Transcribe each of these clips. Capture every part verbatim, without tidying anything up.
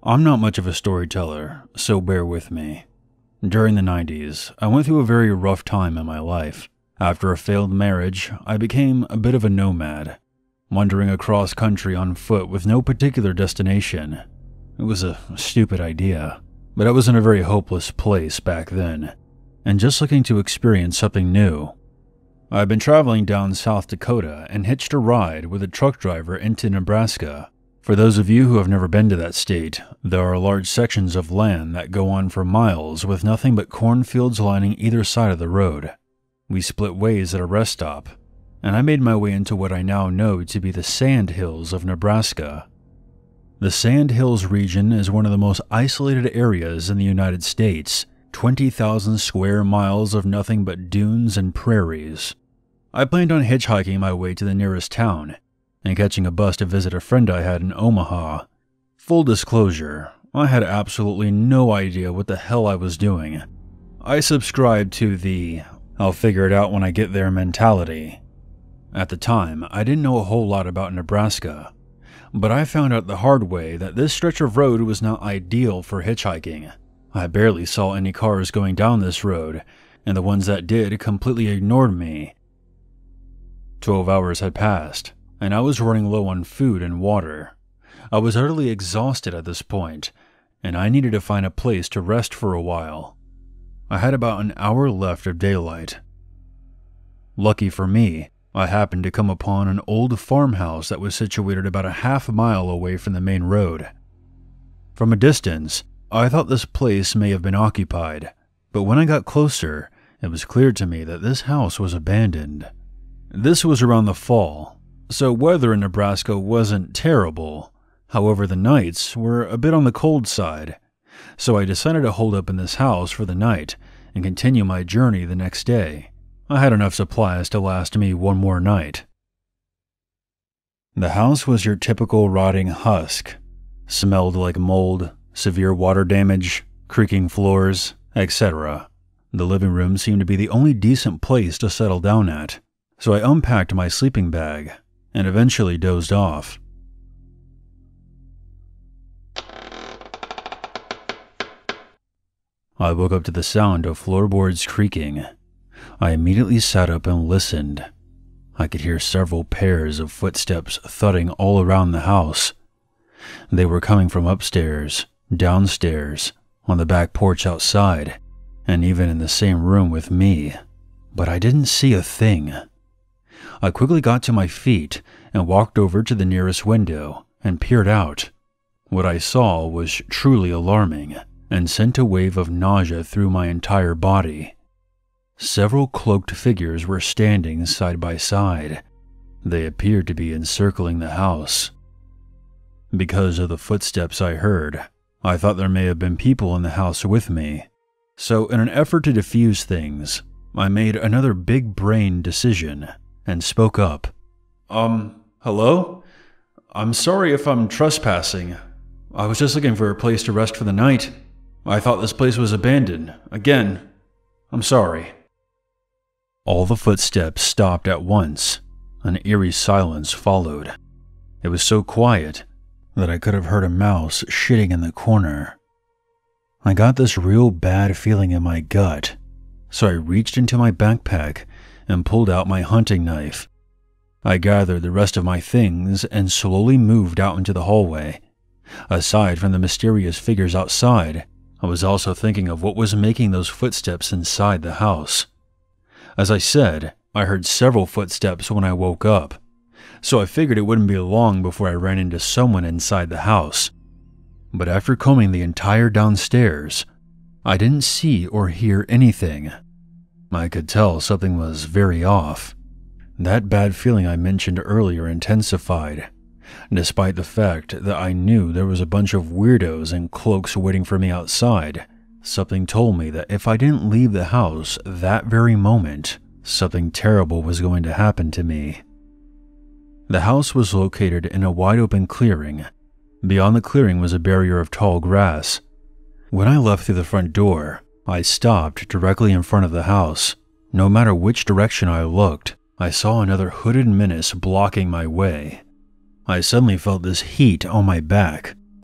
I'm not much of a storyteller, so bear with me. During the nineties, I went through a very rough time in my life. After a failed marriage, I became a bit of a nomad, wandering across country on foot with no particular destination. It was a stupid idea, but I was in a very hopeless place back then, and just looking to experience something new. I've been traveling down South Dakota and hitched a ride with a truck driver into Nebraska. For those of you who have never been to that state, there are large sections of land that go on for miles with nothing but cornfields lining either side of the road. We split ways at a rest stop, and I made my way into what I now know to be the Sand Hills of Nebraska. The Sand Hills region is one of the most isolated areas in the United States, twenty thousand square miles of nothing but dunes and prairies. I planned on hitchhiking my way to the nearest town, and catching a bus to visit a friend I had in Omaha. Full disclosure, I had absolutely no idea what the hell I was doing. I subscribed to the "I'll figure it out when I get there" mentality. At the time, I didn't know a whole lot about Nebraska, but I found out the hard way that this stretch of road was not ideal for hitchhiking. I barely saw any cars going down this road, and the ones that did completely ignored me. Twelve hours had passed, and I was running low on food and water. I was utterly exhausted at this point, and I needed to find a place to rest for a while. I had about an hour left of daylight. Lucky for me, I happened to come upon an old farmhouse that was situated about a half mile away from the main road. From a distance, I thought this place may have been occupied, but when I got closer, it was clear to me that this house was abandoned. This was around the fall, so weather in Nebraska wasn't terrible. However, the nights were a bit on the cold side, so I decided to hold up in this house for the night and continue my journey the next day. I had enough supplies to last me one more night. The house was your typical rotting husk. Smelled like mold, severe water damage, creaking floors, et cetera. The living room seemed to be the only decent place to settle down at, so I unpacked my sleeping bag and eventually dozed off. I woke up to the sound of floorboards creaking. I immediately sat up and listened. I could hear several pairs of footsteps thudding all around the house. They were coming from upstairs, downstairs, on the back porch outside, and even in the same room with me, but I didn't see a thing. I quickly got to my feet and walked over to the nearest window and peered out. What I saw was truly alarming and sent a wave of nausea through my entire body. Several cloaked figures were standing side by side. They appeared to be encircling the house. Because of the footsteps I heard, I thought there may have been people in the house with me. So in an effort to defuse things, I made another big-brain decision and spoke up. Um, hello? I'm sorry if I'm trespassing. I was just looking for a place to rest for the night. I thought this place was abandoned. Again, I'm sorry. All the footsteps stopped at once. An eerie silence followed. It was so quiet that I could have heard a mouse shitting in the corner. I got this real bad feeling in my gut, so I reached into my backpack and pulled out my hunting knife. I gathered the rest of my things and slowly moved out into the hallway. Aside from the mysterious figures outside, I was also thinking of what was making those footsteps inside the house. As I said, I heard several footsteps when I woke up, so I figured it wouldn't be long before I ran into someone inside the house. But after combing the entire downstairs, I didn't see or hear anything. I could tell something was very off. That bad feeling I mentioned earlier intensified, despite the fact that I knew there was a bunch of weirdos in cloaks waiting for me outside. Something told me that if I didn't leave the house that very moment, something terrible was going to happen to me. The house was located in a wide-open clearing. Beyond the clearing was a barrier of tall grass. When I left through the front door, I stopped directly in front of the house. No matter which direction I looked, I saw another hooded menace blocking my way. I suddenly felt this heat on my back.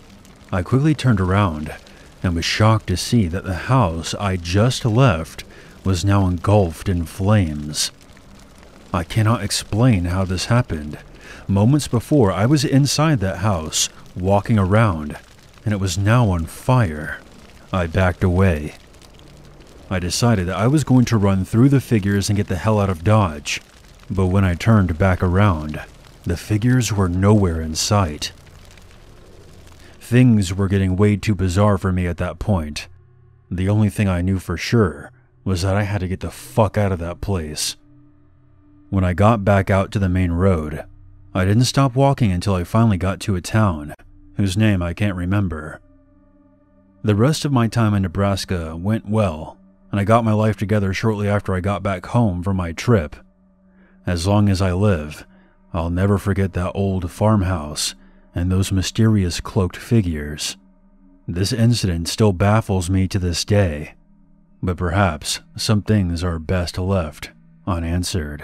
I quickly turned around and was shocked to see that the house I just left was now engulfed in flames. I cannot explain how this happened. Moments before, I was inside that house, walking around, and it was now on fire. I backed away. I decided that I was going to run through the figures and get the hell out of Dodge, but when I turned back around, the figures were nowhere in sight. Things were getting way too bizarre for me at that point. The only thing I knew for sure was that I had to get the fuck out of that place. When I got back out to the main road, I didn't stop walking until I finally got to a town, whose name I can't remember. The rest of my time in Nebraska went well, and I got my life together shortly after I got back home from my trip. As long as I live, I'll never forget that old farmhouse and those mysterious cloaked figures. This incident still baffles me to this day, but perhaps some things are best left unanswered.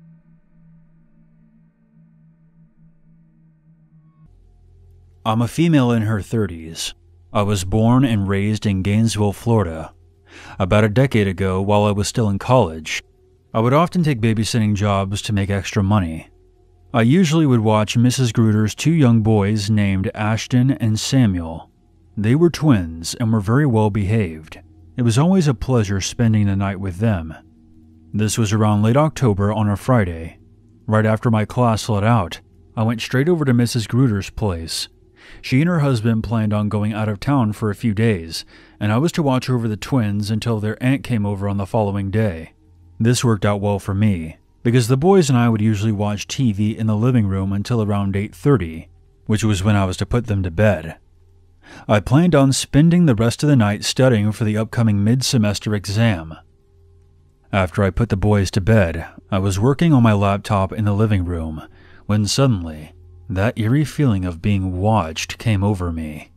I'm a female in her thirties. I was born and raised in Gainesville, Florida. About a decade ago, while I was still in college, I would often take babysitting jobs to make extra money. I usually would watch Missus Gruder's two young boys named Ashton and Samuel. They were twins and were very well behaved. It was always a pleasure spending the night with them. This was around late October on a Friday. Right after my class let out, I went straight over to Missus Gruder's place. She and her husband planned on going out of town for a few days, and I was to watch over the twins until their aunt came over on the following day. This worked out well for me, because the boys and I would usually watch T V in the living room until around eight thirty, which was when I was to put them to bed. I planned on spending the rest of the night studying for the upcoming mid-semester exam. After I put the boys to bed, I was working on my laptop in the living room, when suddenly, that eerie feeling of being watched came over me.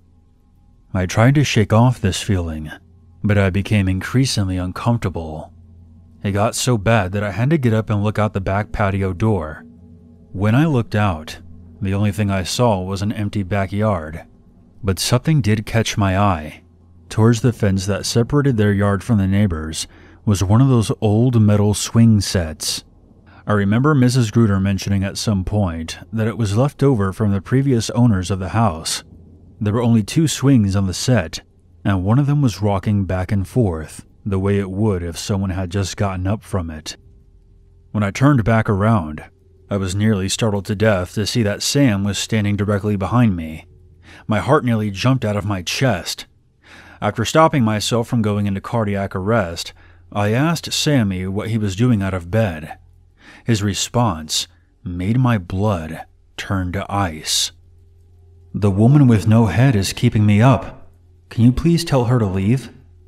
I tried to shake off this feeling, but I became increasingly uncomfortable. It got so bad that I had to get up and look out the back patio door. When I looked out, the only thing I saw was an empty backyard. But something did catch my eye. Towards the fence that separated their yard from the neighbors was one of those old metal swing sets. I remember Missus Gruder mentioning at some point that it was left over from the previous owners of the house. There were only two swings on the set, and one of them was rocking back and forth, the way it would if someone had just gotten up from it. When I turned back around, I was nearly startled to death to see that Sam was standing directly behind me. My heart nearly jumped out of my chest. After stopping myself from going into cardiac arrest, I asked Sammy what he was doing out of bed. His response made my blood turn to ice. "The woman with no head is keeping me up. Can you please tell her to leave?"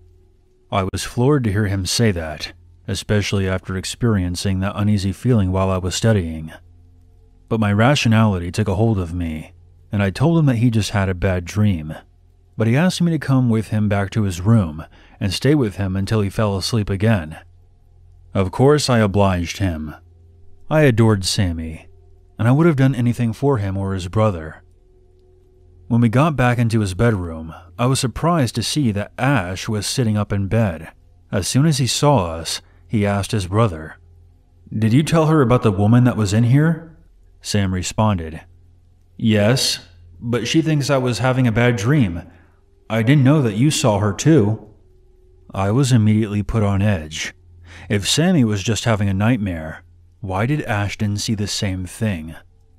I was floored to hear him say that, especially after experiencing that uneasy feeling while I was studying. But my rationality took a hold of me, and I told him that he just had a bad dream. But he asked me to come with him back to his room and stay with him until he fell asleep again. Of course, I obliged him. I adored Sammy, and I would have done anything for him or his brother. When we got back into his bedroom, I was surprised to see that Ash was sitting up in bed. As soon as he saw us, he asked his brother, "Did you tell her about the woman that was in here?" Sam responded, "Yes, but she thinks I was having a bad dream. I didn't know that you saw her too." I was immediately put on edge. If Sammy was just having a nightmare, why did Ashton see the same thing?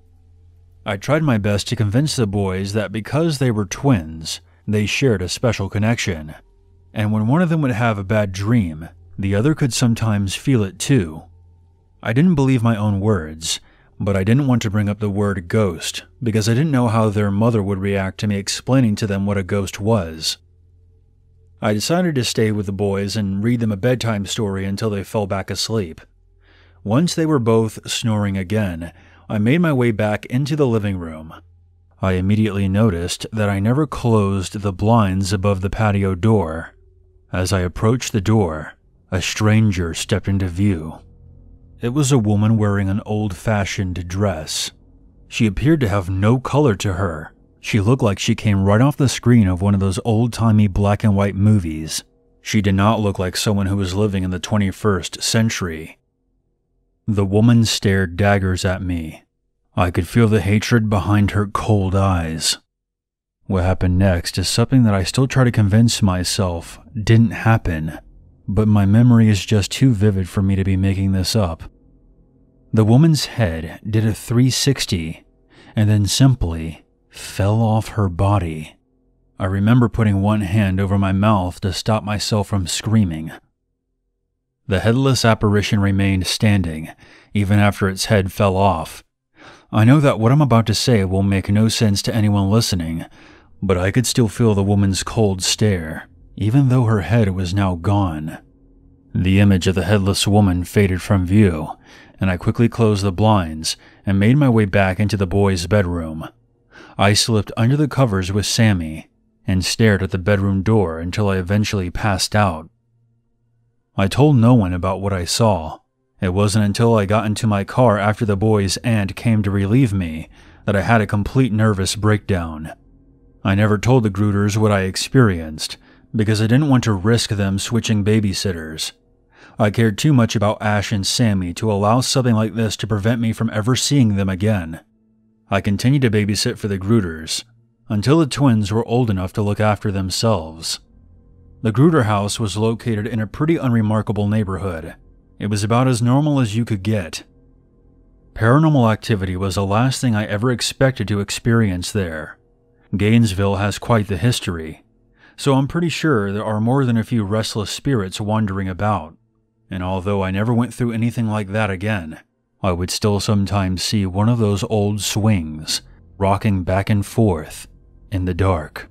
I tried my best to convince the boys that because they were twins, they shared a special connection, and when one of them would have a bad dream, the other could sometimes feel it too. I didn't believe my own words, but I didn't want to bring up the word ghost because I didn't know how their mother would react to me explaining to them what a ghost was. I decided to stay with the boys and read them a bedtime story until they fell back asleep. Once they were both snoring again, I made my way back into the living room. I immediately noticed that I never closed the blinds above the patio door. As I approached the door, a stranger stepped into view. It was a woman wearing an old-fashioned dress. She appeared to have no color to her. She looked like she came right off the screen of one of those old-timey black and white movies. She did not look like someone who was living in the twenty-first century. The woman stared daggers at me. I could feel the hatred behind her cold eyes. What happened next is something that I still try to convince myself didn't happen, but my memory is just too vivid for me to be making this up. The woman's head did a three sixty and then simply fell off her body. I remember putting one hand over my mouth to stop myself from screaming. The headless apparition remained standing, even after its head fell off. I know that what I'm about to say will make no sense to anyone listening, but I could still feel the woman's cold stare, even though her head was now gone. The image of the headless woman faded from view, and I quickly closed the blinds and made my way back into the boys' bedroom. I slipped under the covers with Sammy and stared at the bedroom door until I eventually passed out. I told no one about what I saw. It wasn't until I got into my car after the boys' aunt came to relieve me that I had a complete nervous breakdown. I never told the Gruters what I experienced because I didn't want to risk them switching babysitters. I cared too much about Ash and Sammy to allow something like this to prevent me from ever seeing them again. I continued to babysit for the Gruters until the twins were old enough to look after themselves. The Gruter house was located in a pretty unremarkable neighborhood. It was about as normal as you could get. Paranormal activity was the last thing I ever expected to experience there. Gainesville has quite the history, so I'm pretty sure there are more than a few restless spirits wandering about. And although I never went through anything like that again, I would still sometimes see one of those old swings rocking back and forth in the dark.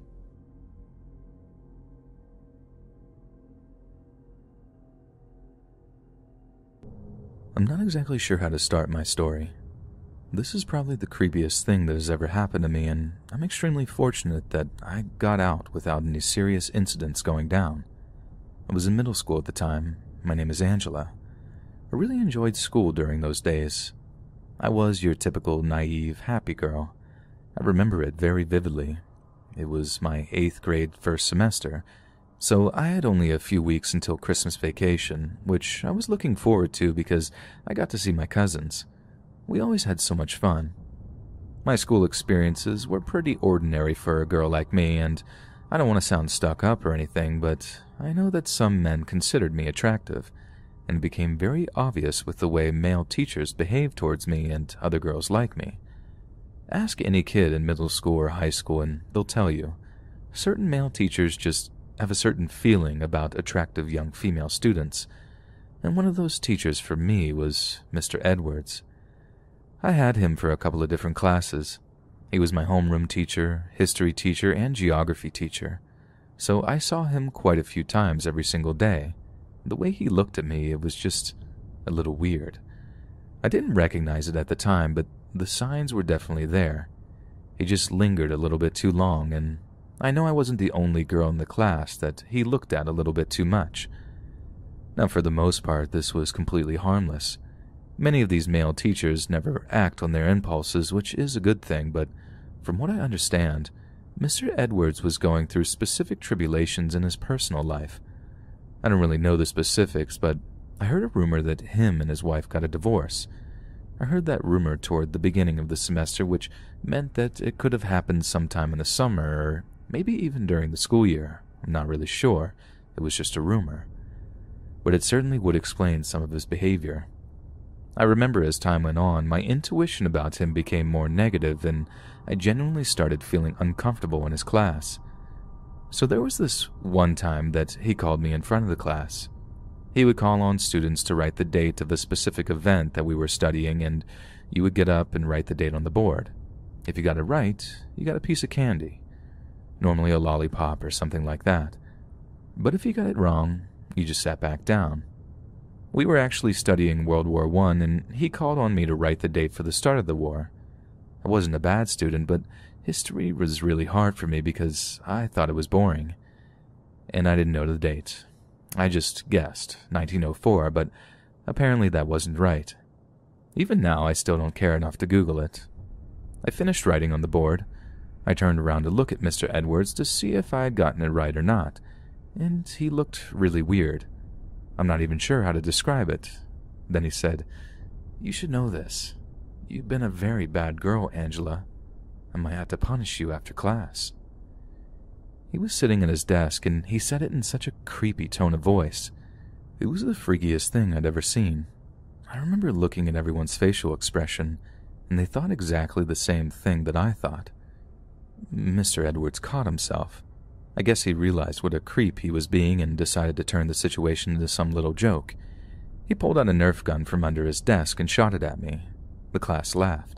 I'm not exactly sure how to start my story. This is probably the creepiest thing that has ever happened to me, and I'm extremely fortunate that I got out without any serious incidents going down. I was in middle school at the time. My name is Angela. I really enjoyed school during those days. I was your typical naive, happy girl. I remember it very vividly. It was my eighth grade first semester, so I had only a few weeks until Christmas vacation, which I was looking forward to because I got to see my cousins. We always had so much fun. My school experiences were pretty ordinary for a girl like me, and I don't want to sound stuck up or anything, but I know that some men considered me attractive, and it became very obvious with the way male teachers behaved towards me and other girls like me. Ask any kid in middle school or high school and they'll tell you, certain male teachers just have a certain feeling about attractive young female students, and one of those teachers for me was Mister Edwards. I had him for a couple of different classes. He was my homeroom teacher, history teacher, and geography teacher, so I saw him quite a few times every single day. The way he looked at me, it was just a little weird. I didn't recognize it at the time, but the signs were definitely there. He just lingered a little bit too long, and I know I wasn't the only girl in the class that he looked at a little bit too much. Now, for the most part, this was completely harmless. Many of these male teachers never act on their impulses, which is a good thing, but from what I understand, Mister Edwards was going through specific tribulations in his personal life. I don't really know the specifics, but I heard a rumor that him and his wife got a divorce. I heard that rumor toward the beginning of the semester, which meant that it could have happened sometime in the summer, or maybe even during the school year. I'm not really sure. It was just a rumor. But it certainly would explain some of his behavior. I remember as time went on, my intuition about him became more negative, and I genuinely started feeling uncomfortable in his class. So there was this one time that he called me in front of the class. He would call on students to write the date of a specific event that we were studying, and you would get up and write the date on the board. If you got it right, you got a piece of candy, normally a lollipop or something like that. But if you got it wrong, you just sat back down. We were actually studying World War One, and he called on me to write the date for the start of the war. I wasn't a bad student, but history was really hard for me because I thought it was boring. And I didn't know the date. I just guessed, nineteen oh four, but apparently that wasn't right. Even now, I still don't care enough to Google it. I finished writing on the board. I turned around to look at Mister Edwards to see if I had gotten it right or not, and he looked really weird. I'm not even sure how to describe it. Then he said, "You should know this. You've been a very bad girl, Angela. I might have to punish you after class." He was sitting at his desk, and he said it in such a creepy tone of voice. It was the freakiest thing I'd ever seen. I remember looking at everyone's facial expression, and they thought exactly the same thing that I thought. Mister Edwards caught himself. I guess he realized what a creep he was being and decided to turn the situation into some little joke. He pulled out a Nerf gun from under his desk and shot it at me. The class laughed.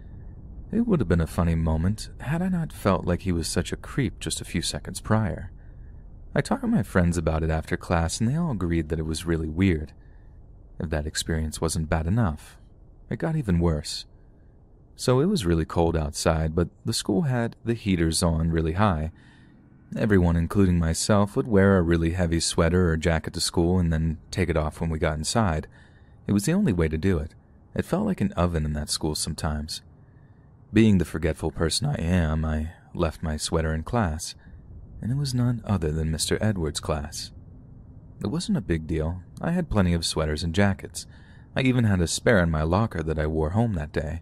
It would have been a funny moment had I not felt like he was such a creep just a few seconds prior. I talked with my friends about it after class, and they all agreed that it was really weird. If that experience wasn't bad enough, it got even worse. So it was really cold outside, but the school had the heaters on really high. Everyone, including myself, would wear a really heavy sweater or jacket to school and then take it off when we got inside. It was the only way to do it. It felt like an oven in that school sometimes. Being the forgetful person I am, I left my sweater in class, and it was none other than Mister Edwards' class. It wasn't a big deal. I had plenty of sweaters and jackets. I even had a spare in my locker that I wore home that day.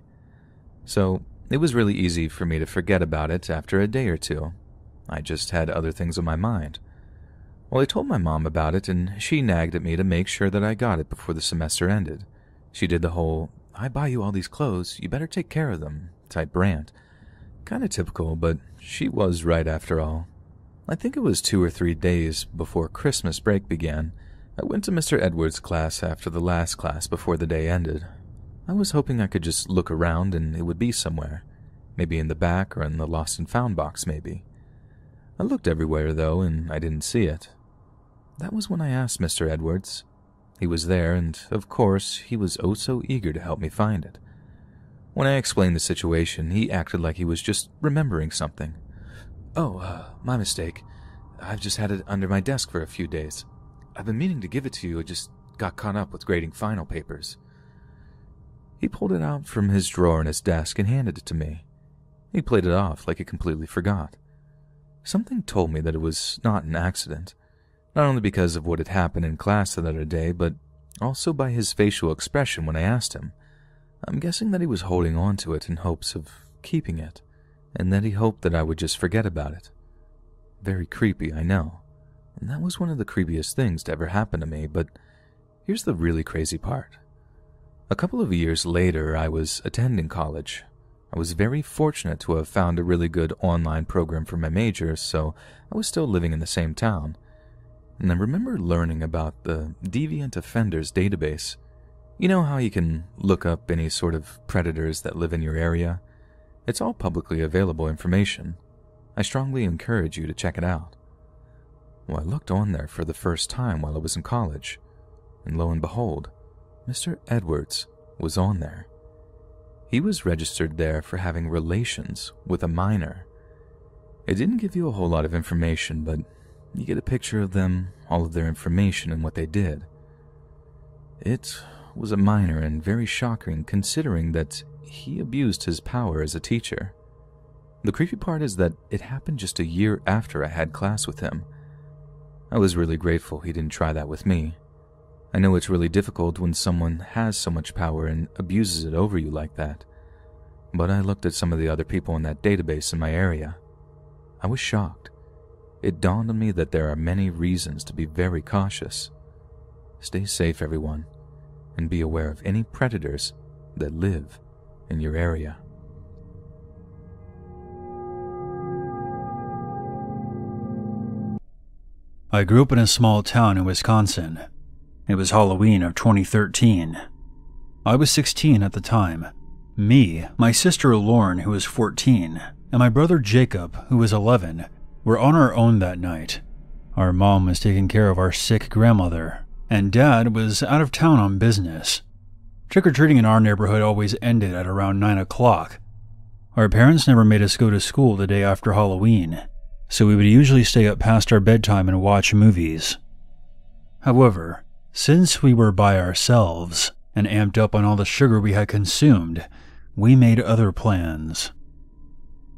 So it was really easy for me to forget about it after a day or two. I just had other things on my mind. Well, I told my mom about it, and she nagged at me to make sure that I got it before the semester ended. She did the whole, "I buy you all these clothes, you better take care of them" type rant. Kinda typical, but she was right after all. I think it was two or three days before Christmas break began. I went to Mister Edwards' class after the last class before the day ended. I was hoping I could just look around and it would be somewhere. Maybe in the back or in the lost and found box, maybe. I looked everywhere, though, and I didn't see it. That was when I asked Mister Edwards. He was there, and, of course, he was oh so eager to help me find it. When I explained the situation, he acted like he was just remembering something. "Oh, uh, my mistake. I've just had it under my desk for a few days. I've been meaning to give it to you, I just got caught up with grading final papers." He pulled it out from his drawer in his desk and handed it to me. He played it off like he completely forgot. Something told me that it was not an accident, not only because of what had happened in class that other day, but also by his facial expression when I asked him. I'm guessing that he was holding on to it in hopes of keeping it, and that he hoped that I would just forget about it. Very creepy, I know, and that was one of the creepiest things to ever happen to me, but here's the really crazy part. A couple of years later, I was attending college. I was very fortunate to have found a really good online program for my major, so I was still living in the same town. And I remember learning about the Deviant Offenders database. You know how you can look up any sort of predators that live in your area? It's all publicly available information. I strongly encourage you to check it out. Well, I looked on there for the first time while I was in college, and lo and behold, Mister Edwards was on there. He was registered there for having relations with a minor. It didn't give you a whole lot of information, but you get a picture of them, all of their information, and what they did. It was a minor and very shocking considering that he abused his power as a teacher. The creepy part is that it happened just a year after I had class with him. I was really grateful he didn't try that with me. I know it's really difficult when someone has so much power and abuses it over you like that, but I looked at some of the other people in that database in my area. I was shocked. It dawned on me that there are many reasons to be very cautious. Stay safe, everyone, and be aware of any predators that live in your area. I grew up in a small town in Wisconsin. It was Halloween of twenty thirteen. I was sixteen at the time. Me, my sister Lauren, who was fourteen, and my brother Jacob, who was eleven, were on our own that night. Our mom was taking care of our sick grandmother, and Dad was out of town on business. Trick-or-treating in our neighborhood always ended at around nine o'clock. Our parents never made us go to school the day after Halloween, so we would usually stay up past our bedtime and watch movies. However, since we were by ourselves and amped up on all the sugar we had consumed, we made other plans.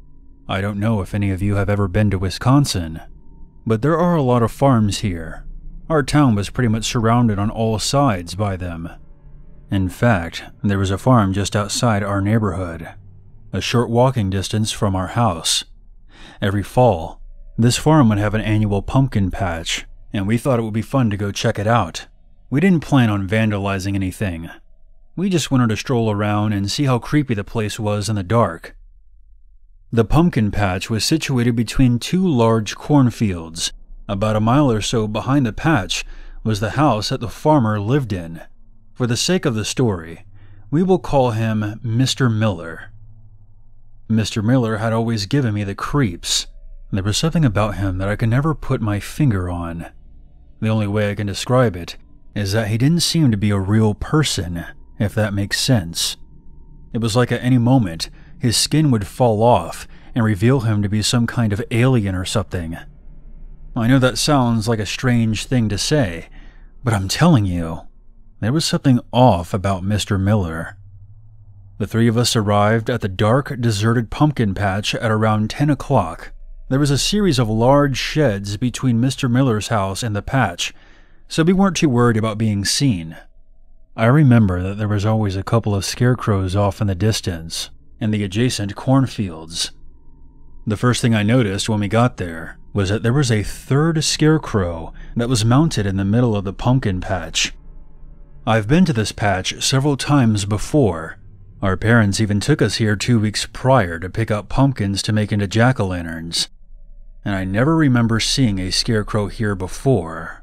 I don't know if any of you have ever been to Wisconsin, but there are a lot of farms here. Our town was pretty much surrounded on all sides by them. In fact, there was a farm just outside our neighborhood, a short walking distance from our house. Every fall, this farm would have an annual pumpkin patch, and we thought it would be fun to go check it out. We didn't plan on vandalizing anything. We just wanted to stroll around and see how creepy the place was in the dark. The pumpkin patch was situated between two large cornfields. About a mile or so behind the patch was the house that the farmer lived in. For the sake of the story, we will call him Mister Miller. Mister Miller had always given me the creeps. There was something about him that I could never put my finger on. The only way I can describe it is that he didn't seem to be a real person, if that makes sense. It was like at any moment, his skin would fall off and reveal him to be some kind of alien or something. I know that sounds like a strange thing to say, but I'm telling you, there was something off about Mister Miller. The three of us arrived at the dark, deserted pumpkin patch at around ten o'clock. There was a series of large sheds between Mister Miller's house and the patch, so we weren't too worried about being seen. I remember that there was always a couple of scarecrows off in the distance, in the adjacent cornfields. The first thing I noticed when we got there was that there was a third scarecrow that was mounted in the middle of the pumpkin patch. I've been to this patch several times before. Our parents even took us here two weeks prior to pick up pumpkins to make into jack-o'-lanterns, and I never remember seeing a scarecrow here before.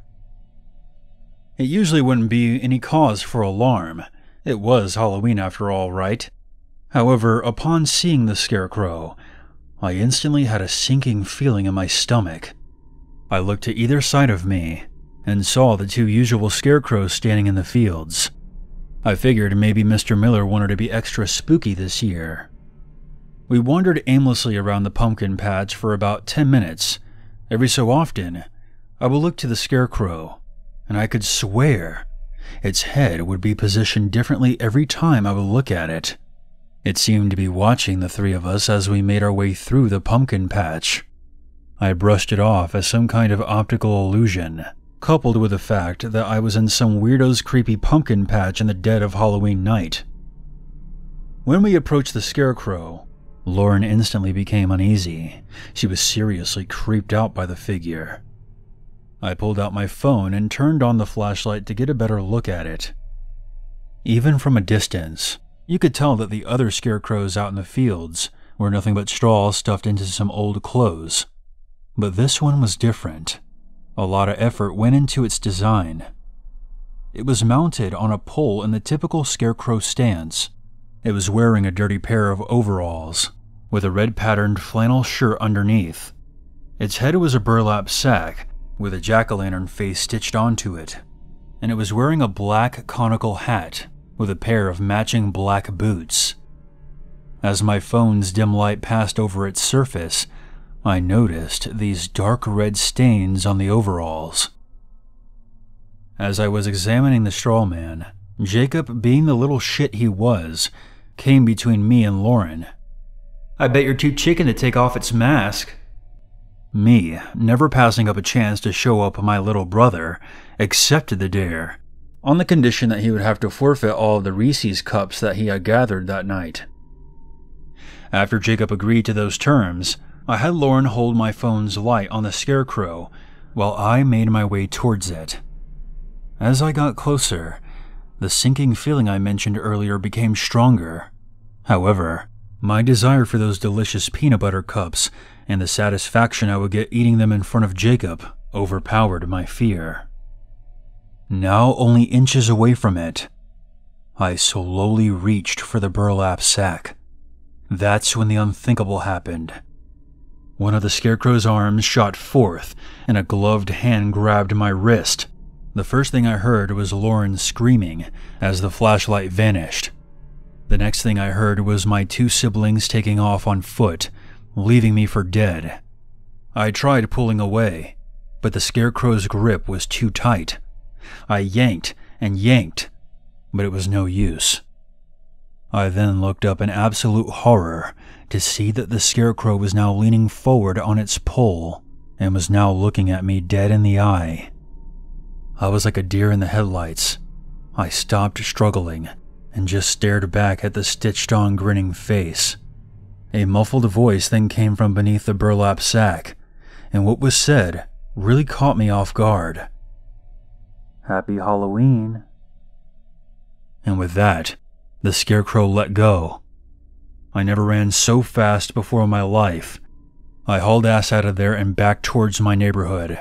It usually wouldn't be any cause for alarm. It was Halloween after all, right? However, upon seeing the scarecrow, I instantly had a sinking feeling in my stomach. I looked to either side of me and saw the two usual scarecrows standing in the fields. I figured maybe Mister Miller wanted to be extra spooky this year. We wandered aimlessly around the pumpkin patch for about ten minutes. Every so often, I would look to the scarecrow, and I could swear its head would be positioned differently every time I would look at it. It seemed to be watching the three of us as we made our way through the pumpkin patch. I brushed it off as some kind of optical illusion, coupled with the fact that I was in some weirdo's creepy pumpkin patch in the dead of Halloween night. When we approached the scarecrow, Lauren instantly became uneasy. She was seriously creeped out by the figure. I pulled out my phone and turned on the flashlight to get a better look at it. Even from a distance, you could tell that the other scarecrows out in the fields were nothing but straw stuffed into some old clothes. But this one was different. A lot of effort went into its design. It was mounted on a pole in the typical scarecrow stance. It was wearing a dirty pair of overalls, with a red patterned flannel shirt underneath. Its head was a burlap sack, with a jack-o'-lantern face stitched onto it, and it was wearing a black conical hat with a pair of matching black boots. As my phone's dim light passed over its surface, I noticed these dark red stains on the overalls. As I was examining the straw man, Jacob, being the little shit he was, came between me and Lauren. "I bet you're too chicken to take off its mask." Me, never passing up a chance to show up my little brother, accepted the dare, on the condition that he would have to forfeit all of the Reese's cups that he had gathered that night. After Jacob agreed to those terms, I had Lauren hold my phone's light on the scarecrow while I made my way towards it. As I got closer, the sinking feeling I mentioned earlier became stronger. However, my desire for those delicious peanut butter cups and the satisfaction I would get eating them in front of Jacob overpowered my fear. Now only inches away from it, I slowly reached for the burlap sack. That's when the unthinkable happened. One of the scarecrow's arms shot forth, and a gloved hand grabbed my wrist. The first thing I heard was Lauren screaming as the flashlight vanished. The next thing I heard was my two siblings taking off on foot, leaving me for dead. I tried pulling away, but the scarecrow's grip was too tight. I yanked and yanked, but it was no use. I then looked up in absolute horror to see that the scarecrow was now leaning forward on its pole and was now looking at me dead in the eye. I was like a deer in the headlights. I stopped struggling and just stared back at the stitched-on grinning face. A muffled voice then came from beneath the burlap sack, and what was said really caught me off guard. "Happy Halloween." And with that, the scarecrow let go. I never ran so fast before in my life. I hauled ass out of there and back towards my neighborhood.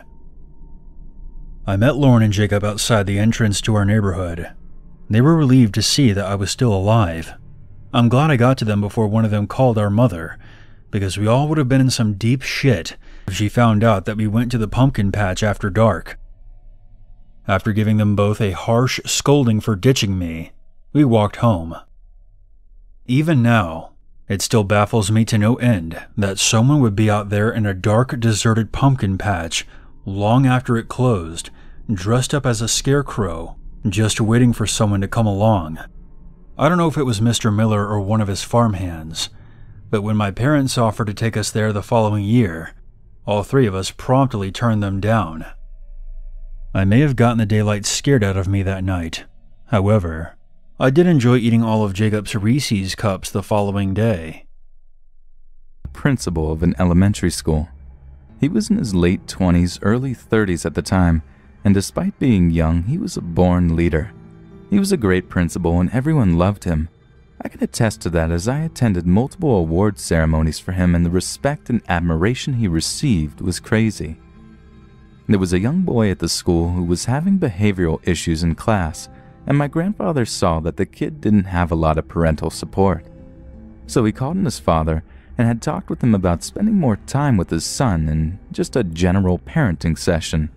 I met Lauren and Jacob outside the entrance to our neighborhood. They were relieved to see that I was still alive. I'm glad I got to them before one of them called our mother, because we all would have been in some deep shit if she found out that we went to the pumpkin patch after dark. After giving them both a harsh scolding for ditching me, we walked home. Even now, it still baffles me to no end that someone would be out there in a dark, deserted pumpkin patch long after it closed, dressed up as a scarecrow, just waiting for someone to come along. I don't know if it was Mister Miller or one of his farmhands, but when my parents offered to take us there the following year, all three of us promptly turned them down. I may have gotten the daylight scared out of me that night. However, I did enjoy eating all of Jacob's Reese's cups the following day. Principal of an elementary school. He was in his late twenties, early thirties at the time, and despite being young, he was a born leader. He was a great principal and everyone loved him. I can attest to that as I attended multiple award ceremonies for him, and the respect and admiration he received was crazy. There was a young boy at the school who was having behavioral issues in class, and my grandfather saw that the kid didn't have a lot of parental support. So he called in his father and had talked with him about spending more time with his son in just a general parenting session.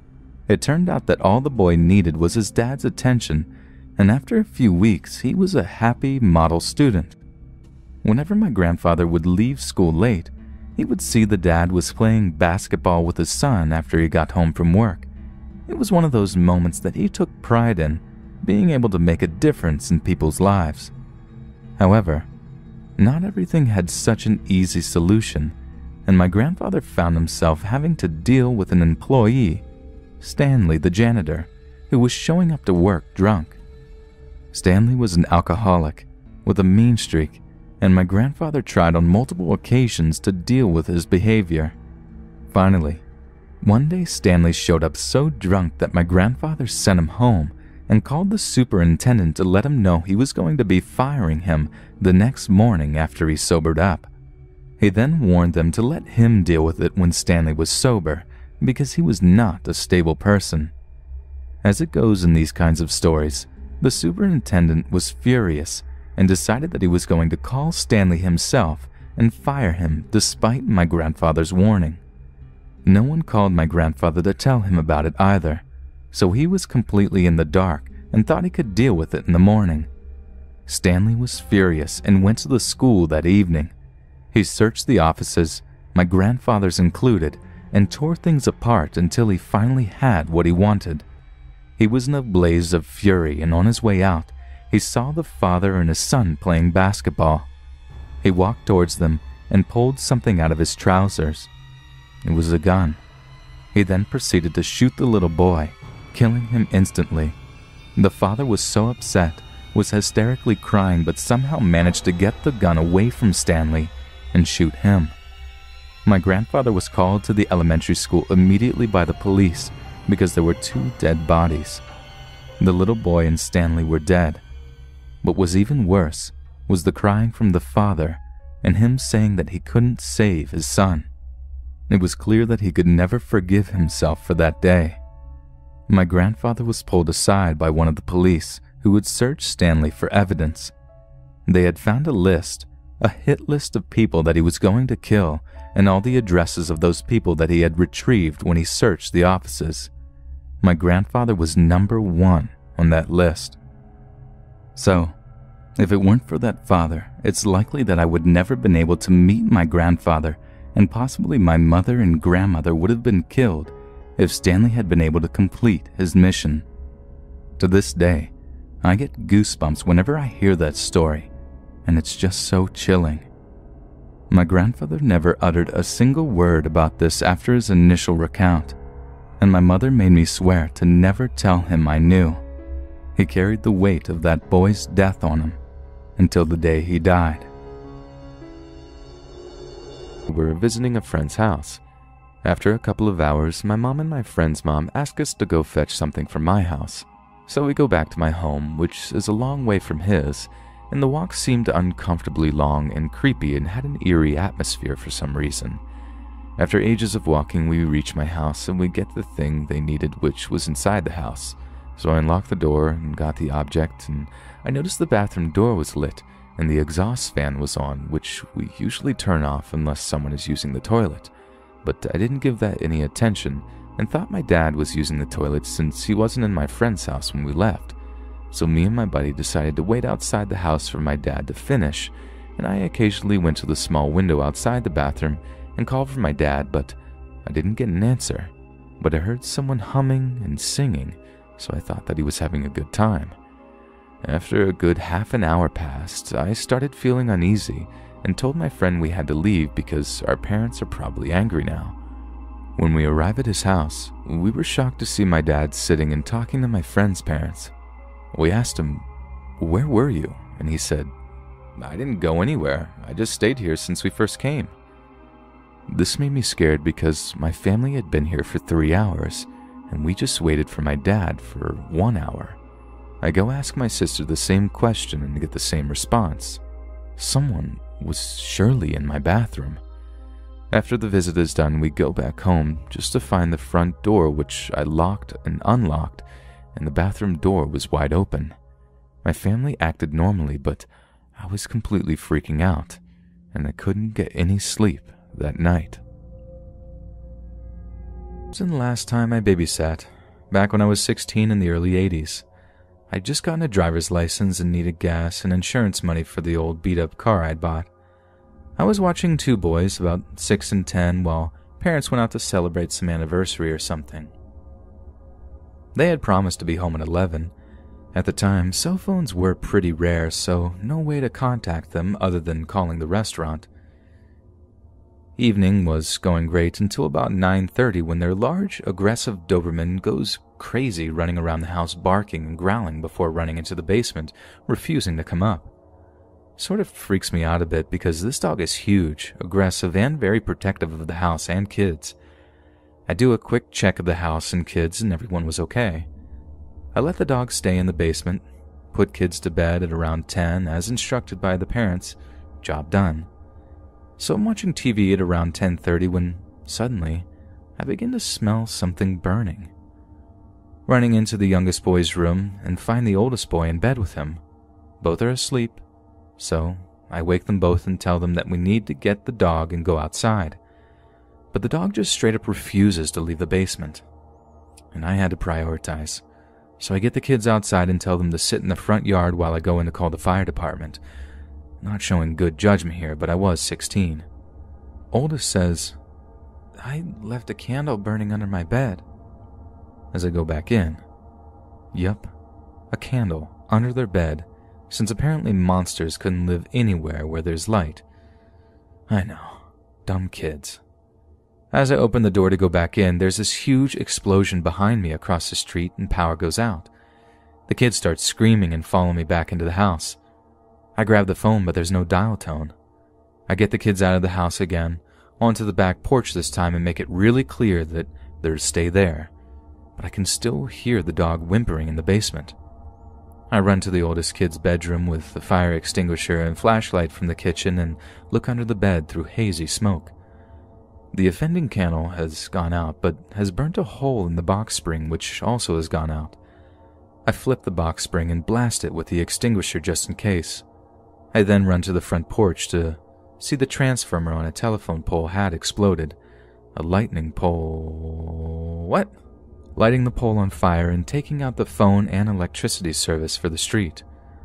It turned out that all the boy needed was his dad's attention, and after a few weeks, he was a happy model student. Whenever my grandfather would leave school late, he would see the dad was playing basketball with his son after he got home from work. It was one of those moments that he took pride in, being able to make a difference in people's lives. However, not everything had such an easy solution, and my grandfather found himself having to deal with an employee, Stanley the janitor, who was showing up to work drunk. Stanley was an alcoholic with a mean streak, and my grandfather tried on multiple occasions to deal with his behavior. Finally, one day Stanley showed up so drunk that my grandfather sent him home and called the superintendent to let him know he was going to be firing him the next morning after he sobered up. He then warned them to let him deal with it when Stanley was sober, because he was not a stable person. As it goes in these kinds of stories, the superintendent was furious and decided that he was going to call Stanley himself and fire him despite my grandfather's warning. No one called my grandfather to tell him about it either, so he was completely in the dark and thought he could deal with it in the morning. Stanley was furious and went to the school that evening. He searched the offices, my grandfather's included, and tore things apart until he finally had what he wanted. He was in a blaze of fury, and on his way out, he saw the father and his son playing basketball. He walked towards them and pulled something out of his trousers. It was a gun. He then proceeded to shoot the little boy, killing him instantly. The father was so upset, was hysterically crying, but somehow managed to get the gun away from Stanley and shoot him. My grandfather was called to the elementary school immediately by the police because there were two dead bodies. The little boy and Stanley were dead. What was even worse was the crying from the father and him saying that he couldn't save his son. It was clear that he could never forgive himself for that day. My grandfather was pulled aside by one of the police who had searched Stanley for evidence. They had found a list, a hit list of people that he was going to kill, and all the addresses of those people that he had retrieved when he searched the offices. My grandfather was number one on that list. So, if it weren't for that father, it's likely that I would never have been able to meet my grandfather, and possibly my mother and grandmother would have been killed if Stanley had been able to complete his mission. To this day, I get goosebumps whenever I hear that story, and it's just so chilling. My grandfather never uttered a single word about this after his initial recount, and my mother made me swear to never tell him I knew. He carried the weight of that boy's death on him until the day he died. We were visiting a friend's house. After a couple of hours, my mom and my friend's mom asked us to go fetch something from my house. So we go back to my home, which is a long way from his, and the walk seemed uncomfortably long and creepy and had an eerie atmosphere for some reason. After ages of walking, we reach my house and we get the thing they needed, which was inside the house. So I unlocked the door and got the object, and I noticed the bathroom door was lit and the exhaust fan was on, which we usually turn off unless someone is using the toilet. But I didn't give that any attention and thought my dad was using the toilet since he wasn't in my friend's house when we left. So me and my buddy decided to wait outside the house for my dad to finish, and I occasionally went to the small window outside the bathroom and called for my dad, but I didn't get an answer. But I heard someone humming and singing, so I thought that he was having a good time. After a good half an hour passed, I started feeling uneasy and told my friend we had to leave because our parents are probably angry now. When we arrived at his house, we were shocked to see my dad sitting and talking to my friend's parents. We asked him, "Where were you?" And he said, "I didn't go anywhere. I just stayed here since we first came." This made me scared because my family had been here for three hours, and we just waited for my dad for one hour. I go ask my sister the same question and get the same response. Someone was surely in my bathroom. After the visit is done, we go back home just to find the front door, which I locked and unlocked, and the bathroom door was wide open. My family acted normally, but I was completely freaking out, and I couldn't get any sleep that night. It was the last time I babysat, back when I was sixteen in the early eighties. I'd just gotten a driver's license and needed gas and insurance money for the old beat-up car I'd bought. I was watching two boys, about six and ten, while parents went out to celebrate some anniversary or something. They had promised to be home at eleven. At the time, cell phones were pretty rare, so no way to contact them other than calling the restaurant. Evening was going great until about nine thirty when their large, aggressive Doberman goes crazy running around the house barking and growling before running into the basement, refusing to come up. Sort of freaks me out a bit because this dog is huge, aggressive, and very protective of the house and kids. I do a quick check of the house and kids and everyone was okay. I let the dog stay in the basement, put kids to bed at around ten as instructed by the parents. Job done. So I'm watching T V at around ten thirty when, suddenly, I begin to smell something burning. Running into the youngest boy's room and find the oldest boy in bed with him. Both are asleep, so I wake them both and tell them that we need to get the dog and go outside. But the dog just straight up refuses to leave the basement. And I had to prioritize. So I get the kids outside and tell them to sit in the front yard while I go in to call the fire department. Not showing good judgment here, but I was sixteen. Oldest says, "I left a candle burning under my bed." As I go back in, yup, a candle under their bed, since apparently monsters couldn't live anywhere where there's light. I know, dumb kids. As I open the door to go back in, there's this huge explosion behind me across the street and power goes out. The kids start screaming and follow me back into the house. I grab the phone, but there's no dial tone. I get the kids out of the house again, onto the back porch this time and make it really clear that they're to stay there. But I can still hear the dog whimpering in the basement. I run to the oldest kid's bedroom with the fire extinguisher and flashlight from the kitchen and look under the bed through hazy smoke. The offending candle has gone out, but has burnt a hole in the box spring, which also has gone out. I flip the box spring and blast it with the extinguisher just in case. I then run to the front porch to see the transformer on a telephone pole had exploded. A lightning pole... What? Lighting the pole on fire and taking out the phone and electricity service for the street.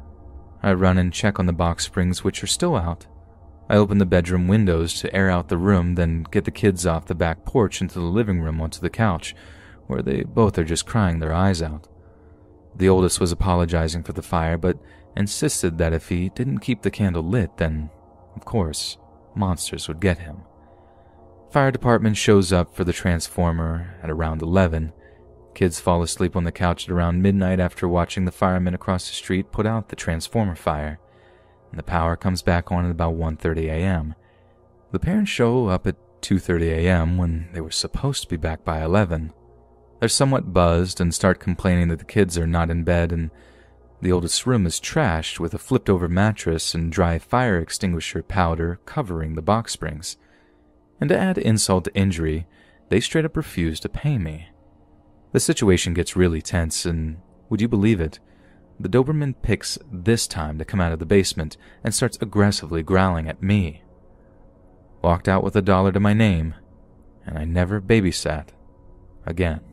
I run and check on the box springs, which are still out. I open the bedroom windows to air out the room, then get the kids off the back porch into the living room onto the couch, where they both are just crying their eyes out. The oldest was apologizing for the fire, but insisted that if he didn't keep the candle lit, then, of course, monsters would get him. Fire department shows up for the transformer at around eleven. Kids fall asleep on the couch at around midnight after watching the firemen across the street put out the transformer fire, and the power comes back on at about one thirty a.m. The parents show up at two thirty a.m. when they were supposed to be back by eleven. They're somewhat buzzed and start complaining that the kids are not in bed and the oldest room is trashed with a flipped-over mattress and dry fire extinguisher powder covering the box springs. And to add insult to injury, they straight up refuse to pay me. The situation gets really tense, and would you believe it, the Doberman picks this time to come out of the basement and starts aggressively growling at me. Walked out with a dollar to my name, and I never babysat again.